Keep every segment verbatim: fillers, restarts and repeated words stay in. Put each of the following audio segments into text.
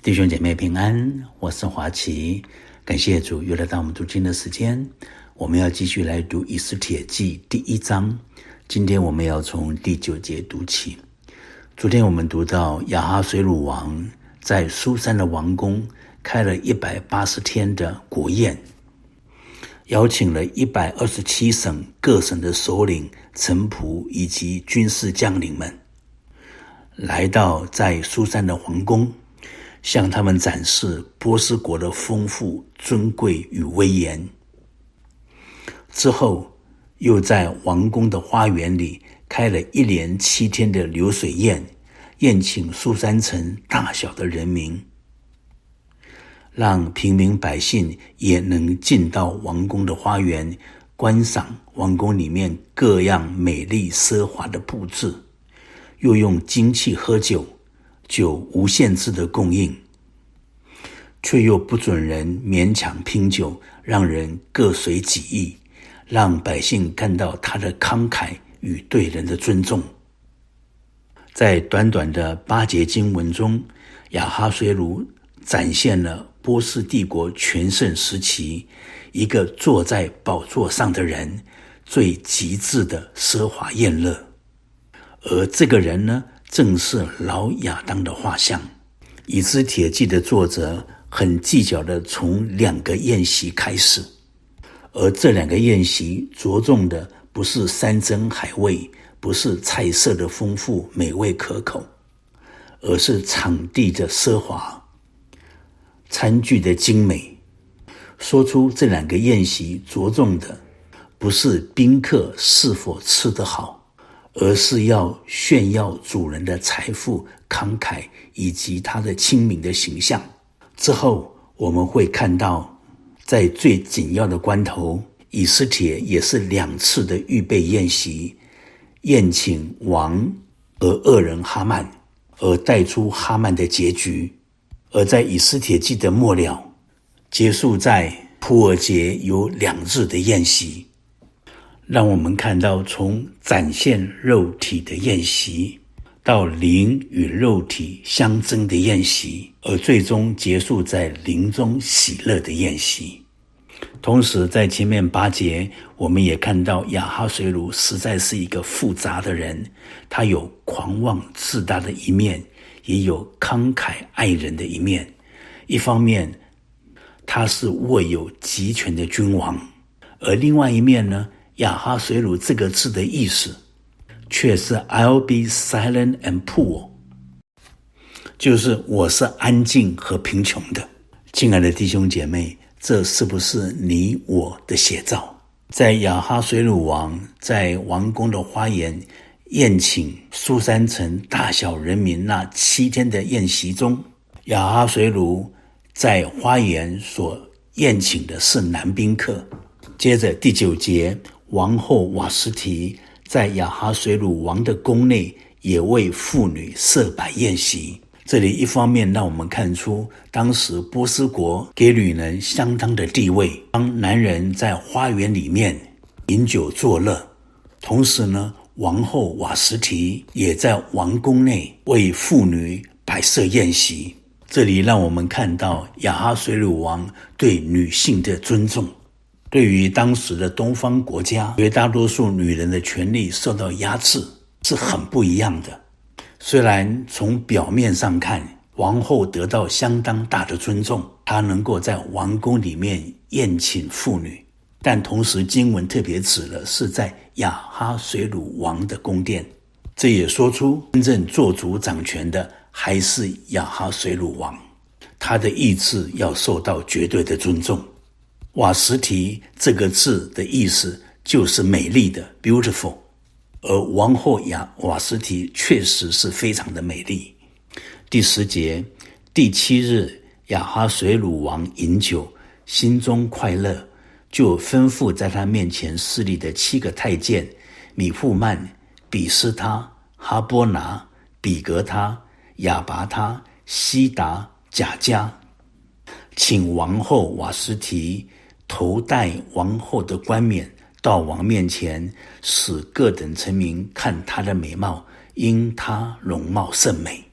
弟兄姐妹平安，我是华奇，感谢主又来到我们读经的时间。我们要继续来读以斯帖记第一章，今天我们要从第九节读起。昨天我们读到亚哈随鲁王在书珊的王宫开了一百八十天的国宴，邀请了一百二十七省各省的首领、臣仆以及军事将领们来到在书珊的皇宫，向他们展示波斯国的丰富、尊贵与威严。之后又在王宫的花园里开了一连七天的流水宴，宴请书珊城大小的人民，让平民百姓也能进到王宫的花园，观赏王宫里面各样美丽奢华的布置，又用金器喝酒，酒无限制的供应，却又不准人勉强拼酒，让人各随己意，让百姓看到他的慷慨与对人的尊重。在短短的八节经文中，亚哈随鲁展现了波斯帝国全盛时期一个坐在宝座上的人最极致的奢华宴乐，而这个人呢，正是老亚当的画像。以斯帖记的作者很计较地从两个宴席开始，而这两个宴席着重的不是山珍海味，不是菜色的丰富美味可口，而是场地的奢华，餐具的精美。说出这两个宴席着重的不是宾客是否吃得好，而是要炫耀主人的财富、慷慨以及他的亲民的形象。之后我们会看到，在最紧要的关头，以斯帖也是两次的预备宴席，宴请王而恶人哈曼，而带出哈曼的结局。而在以斯帖记的末了，结束在普尔节有两日的宴席，让我们看到从展现肉体的宴席到灵与肉体相争的宴席，而最终结束在灵中喜乐的宴席。同时在前面八节我们也看到亚哈随鲁实在是一个复杂的人，他有狂妄自大的一面，也有慷慨爱人的一面。一方面他是握有集权的君王，而另外一面呢，亚哈随鲁这个字的意思却是 I'll be silent and poor， 就是我是安静和贫穷的。亲爱的弟兄姐妹，这是不是你我的写照？在亚哈随鲁王在王宫的花园宴请书珊城大小人民那七天的宴席中，亚哈随鲁在花园所宴请的是男宾客。接着第九节，王后瓦实提在亚哈随鲁王的宫内也为妇女设摆宴席。这里一方面让我们看出当时波斯国给女人相当的地位，当男人在花园里面饮酒作乐，同时呢，王后瓦实提也在王宫内为妇女摆设宴席。这里让我们看到亚哈随鲁王对女性的尊重。对于当时的东方国家，绝大多数女人的权利受到压制是很不一样的。虽然从表面上看，王后得到相当大的尊重，她能够在王宫里面宴请妇女，但同时经文特别指的是在亚哈随鲁王的宫殿。这也说出真正做主掌权的还是亚哈随鲁王，他的意志要受到绝对的尊重。瓦实提这个字的意思就是美丽的 beautiful， 而王后亚瓦实提确实是非常的美丽。第十节，第七日亚哈随鲁王饮酒，心中快乐，就吩咐在他面前侍立的七个太监米富曼、比斯他、哈波拿、比格他、亚拔他、西达、贾加，请王后瓦实提头戴王后的冠冕到王面前，使各等臣民看她的美貌，因她容貌甚美。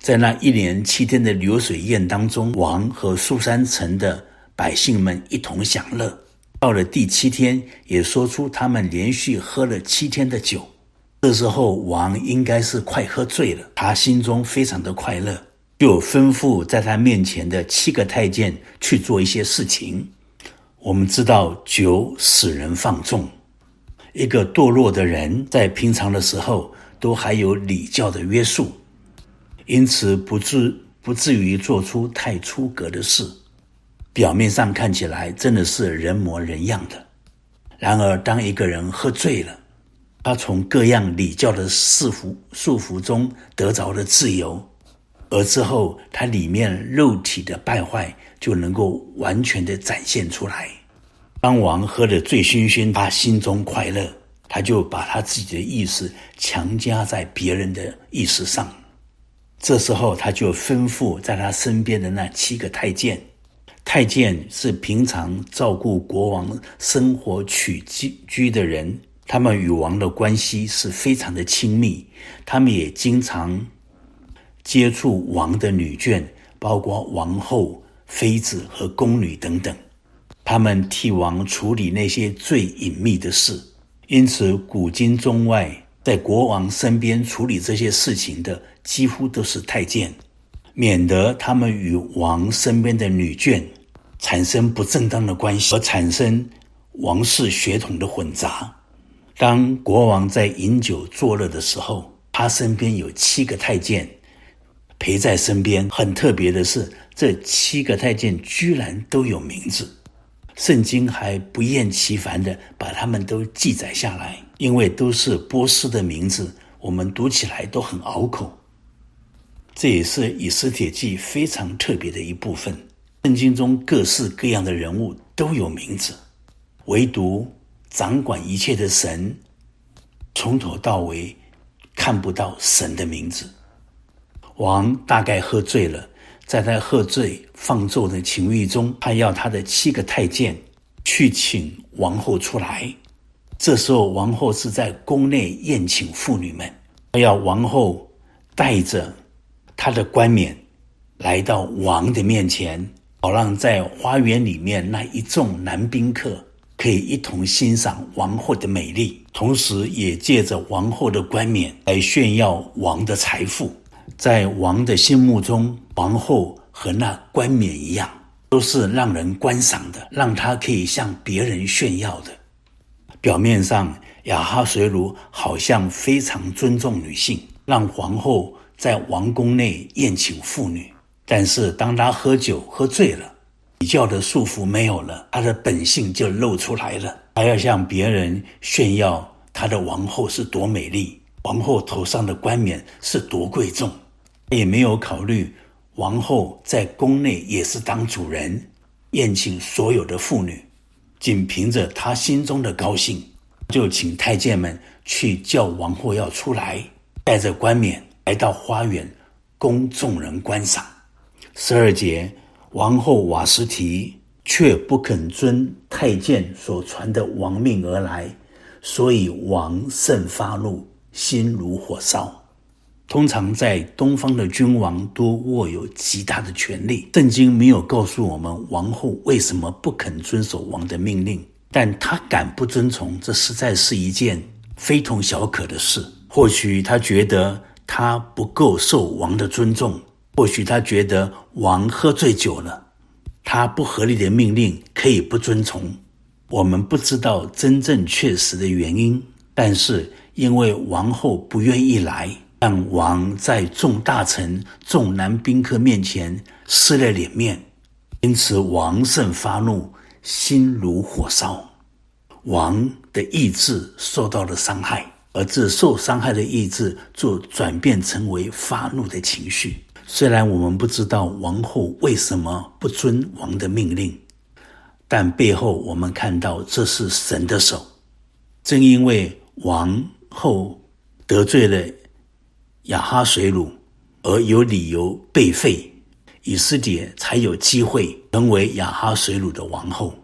在那一连七天的流水宴当中，王和苏珊城的百姓们一同享乐。到了第七天，也说出他们连续喝了七天的酒。这时候王应该是快喝醉了，他心中非常的快乐，就吩咐在他面前的七个太监去做一些事情。我们知道酒使人放纵，一个堕落的人在平常的时候都还有礼教的约束，因此不至不至于做出太出格的事，表面上看起来真的是人模人样的。然而当一个人喝醉了，他从各样礼教的束缚束缚中得着了自由，而之后他里面肉体的败坏就能够完全的展现出来。当王喝得醉醺醺，他心中快乐，他就把他自己的意思强加在别人的意思上。这时候他就吩咐在他身边的那七个太监，太监是平常照顾国王生活起居的人，他们与王的关系是非常的亲密，他们也经常接触王的女眷，包括王后、妃子和宫女等等，他们替王处理那些最隐秘的事。因此古今中外，在国王身边处理这些事情的几乎都是太监，免得他们与王身边的女眷产生不正当的关系，而产生王室血统的混杂。当国王在饮酒作乐的时候，他身边有七个太监陪在身边。很特别的是，这七个太监居然都有名字，圣经还不厌其烦地把他们都记载下来，因为都是波斯的名字，我们读起来都很拗口。这也是以斯帖记非常特别的一部分，圣经中各式各样的人物都有名字，唯独掌管一切的神从头到尾看不到神的名字。王大概喝醉了，在他喝醉放纵的情欲中，他要他的七个太监去请王后出来。这时候王后是在宫内宴请妇女们，他要王后带着他的冠冕来到王的面前，好让在花园里面那一众男宾客可以一同欣赏王后的美丽，同时也借着王后的冠冕来炫耀王的财富。在王的心目中，王后和那冠冕一样，都是让人观赏的，让他可以向别人炫耀的。表面上亚哈随鲁好像非常尊重女性，让皇后在王宫内宴请妇女，但是当他喝酒喝醉了，礼教的束缚没有了，他的本性就露出来了，他要向别人炫耀他的王后是多美丽，王后头上的冠冕是多贵重，也没有考虑王后在宫内也是当主人，宴请所有的妇女，仅凭着他心中的高兴，就请太监们去叫王后要出来，带着冠冕来到花园供众人观赏。十二节，王后瓦实提却不肯遵太监所传的王命而来，所以王甚发怒，心如火烧。通常在东方的君王都握有极大的权力，圣经没有告诉我们王后为什么不肯遵守王的命令，但她敢不遵从，这实在是一件非同小可的事。或许她觉得她不够受王的尊重，或许她觉得王喝醉酒了，她不合理的命令可以不遵从。我们不知道真正确实的原因，但是因为王后不愿意来，让王在众大臣、众男宾客面前失了脸面，因此王甚发怒，心如火烧。王的意志受到了伤害，而这受伤害的意志就转变成为发怒的情绪。虽然我们不知道王后为什么不遵王的命令，但背后我们看到这是神的手。正因为王后得罪了亚哈随鲁，而有理由被废，以斯帖才有机会成为亚哈随鲁的王后。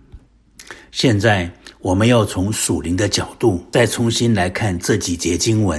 现在我们要从属灵的角度再重新来看这几节经文。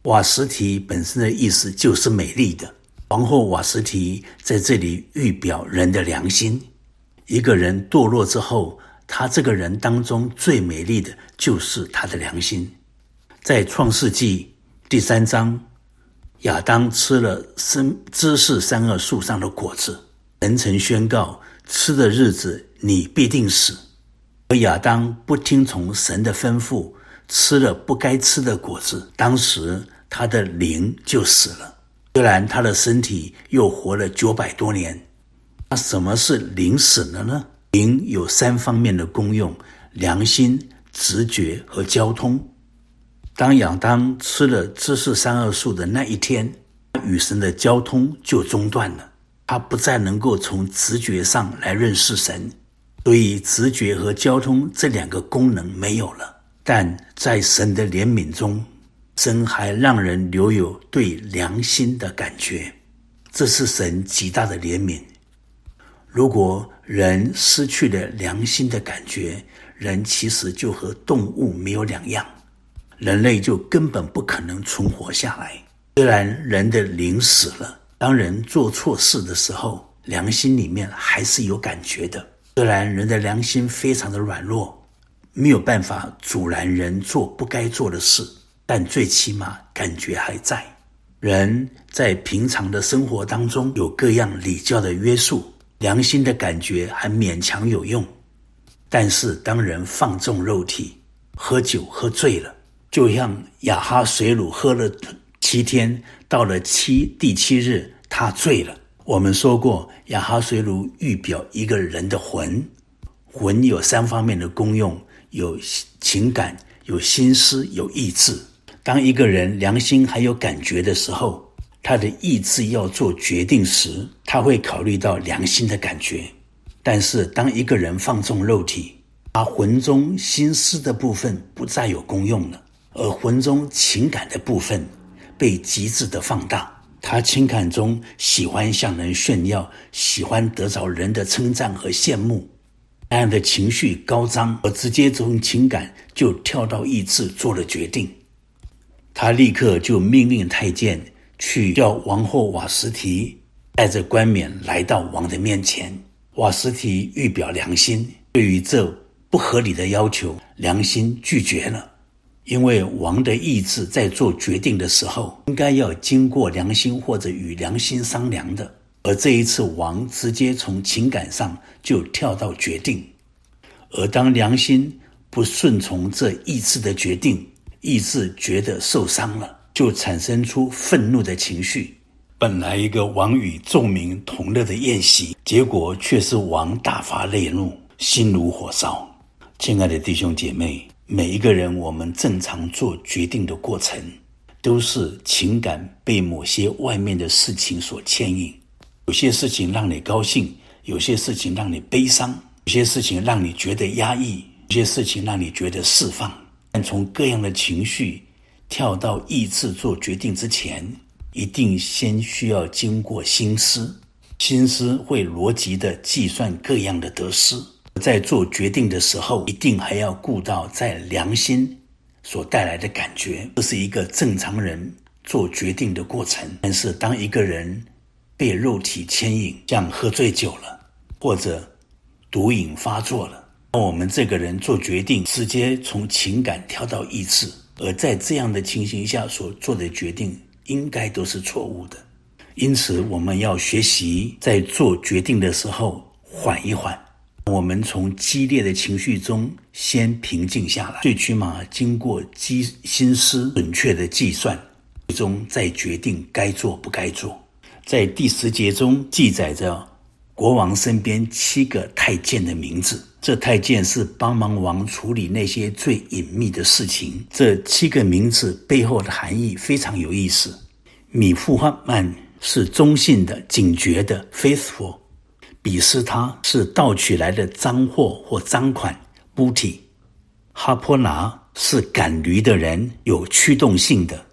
瓦实提本身的意思就是美丽的。王后瓦实提在这里预表人的良心。一个人堕落之后，他这个人当中最美丽的就是他的良心。在创世纪第三章，亚当吃了知识善恶树上的果子，神曾宣告吃的日子你必定死。而亚当不听从神的吩咐，吃了不该吃的果子，当时他的灵就死了。虽然他的身体又活了九百多年。那什么是灵死了呢？灵有三方面的功用：良心、直觉和交通。当亚当吃了知识善恶树的那一天，与神的交通就中断了，他不再能够从直觉上来认识神，所以直觉和交通这两个功能没有了。但在神的怜悯中，神还让人留有对良心的感觉，这是神极大的怜悯。如果人失去了良心的感觉，人其实就和动物没有两样，人类就根本不可能存活下来。虽然人的灵死了，当人做错事的时候，良心里面还是有感觉的。虽然人的良心非常的软弱，没有办法阻拦人做不该做的事，但最起码感觉还在。人在平常的生活当中有各样礼教的约束，良心的感觉还勉强有用。但是当人放纵肉体，喝酒喝醉了，就像亚哈水乳喝了七天，到了七第七日他醉了。我们说过，亚哈水乳预表一个人的魂，魂有三方面的功用，有情感，有心思，有意志。当一个人良心还有感觉的时候，他的意志要做决定时，他会考虑到良心的感觉。但是当一个人放纵肉体，他魂中心思的部分不再有功用了，而魂中情感的部分被极致的放大。他情感中喜欢向人炫耀，喜欢得着人的称赞和羡慕，那样的情绪高涨，而直接从情感就跳到意志做了决定。他立刻就命令太监去叫王后瓦实提带着冠冕来到王的面前。瓦实提预表良心，对于这不合理的要求，良心拒绝了。因为王的意志在做决定的时候，应该要经过良心或者与良心商量的，而这一次王直接从情感上就跳到决定。而当良心不顺从这意志的决定，意志觉得受伤了，就产生出愤怒的情绪。本来一个王与众民同乐的宴席，结果却是王大发烈怒，心如火烧。亲爱的弟兄姐妹，每一个人我们正常做决定的过程，都是情感被某些外面的事情所牵引。有些事情让你高兴，有些事情让你悲伤，有些事情让你觉得压抑，有些事情让你觉得释放。但从各样的情绪跳到意志做决定之前，一定先需要经过心思，心思会逻辑的计算各样的得失。在做决定的时候，一定还要顾到在良心所带来的感觉，这是一个正常人做决定的过程。但是当一个人被肉体牵引，像喝醉酒了，或者毒瘾发作了，我们这个人做决定直接从情感跳到意志，而在这样的情形下所做的决定应该都是错误的。因此我们要学习在做决定的时候缓一缓，我们从激烈的情绪中先平静下来，最起码经过心思准确的计算，最终再决定该做不该做。在第十节中记载着国王身边七个太监的名字，这太监是帮忙王处理那些最隐秘的事情。这七个名字背后的含义非常有意思。米富曼是忠信的、警觉的 faithful， 比斯他是盗取来的赃货或赃款 booty， 哈波拿是赶驴的人，有驱动性的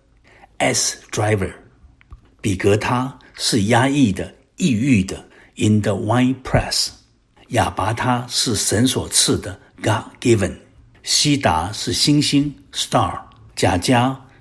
S driver， 比格他是压抑的、抑郁的 in the wine press， 亚拔他是神所赐的 God given， 西达是星星 star， 贾加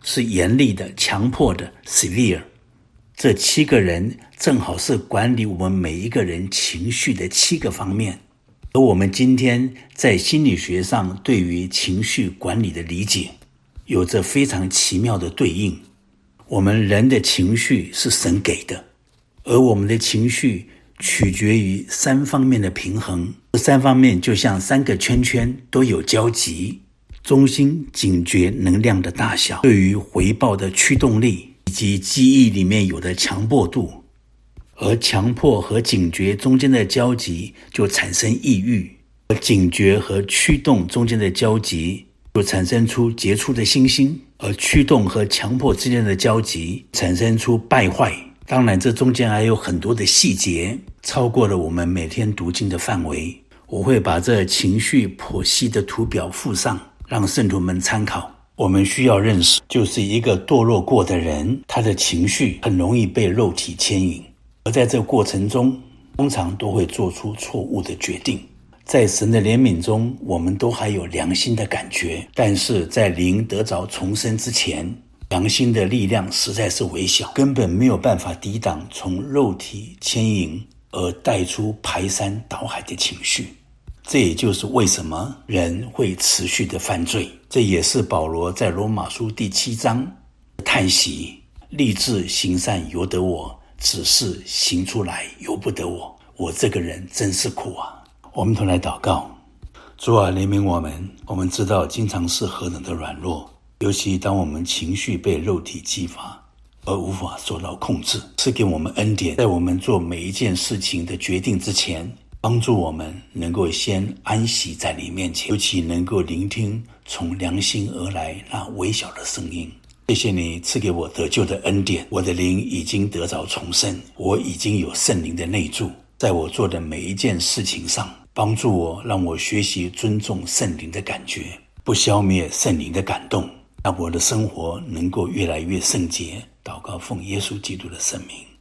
是严厉的、强迫的 severe。 这七个人正好是管理我们每一个人情绪的七个方面。而我们今天在心理学上对于情绪管理的理解有着非常奇妙的对应。我们人的情绪是神给的，而我们的情绪取决于三方面的平衡。这三方面就像三个圈圈都有交集，中心警觉能量的大小，对于回报的驱动力，以及记忆里面有的强迫度。而强迫和警觉中间的交集就产生抑郁，而警觉和驱动中间的交集就产生出杰出的星星，而驱动和强迫之间的交集产生出败坏。当然这中间还有很多的细节，超过了我们每天读经的范围。我会把这情绪剖析的图表附上，让圣徒们参考。我们需要认识，就是一个堕落过的人，他的情绪很容易被肉体牵引，而在这个过程中通常都会做出错误的决定。在神的怜悯中，我们都还有良心的感觉，但是在灵得着重生之前，良心的力量实在是微小，根本没有办法抵挡从肉体牵引而带出排山倒海的情绪。这也就是为什么人会持续的犯罪。这也是保罗在罗马书第七章叹息，立志行善由得我，只是行出来由不得我，我这个人真是苦啊。我们同来祷告。主啊，怜悯我们。我们知道经常是何等的软弱，尤其当我们情绪被肉体激发而无法受到控制。赐给我们恩典，在我们做每一件事情的决定之前，帮助我们能够先安息在你面前，尤其能够聆听从良心而来那微小的声音。谢谢你赐给我得救的恩典，我的灵已经得着重生，我已经有圣灵的内住，在我做的每一件事情上，帮助我，让我学习尊重圣灵的感觉，不消灭圣灵的感动，让我的生活能够越来越圣洁。祷告奉耶稣基督的圣名。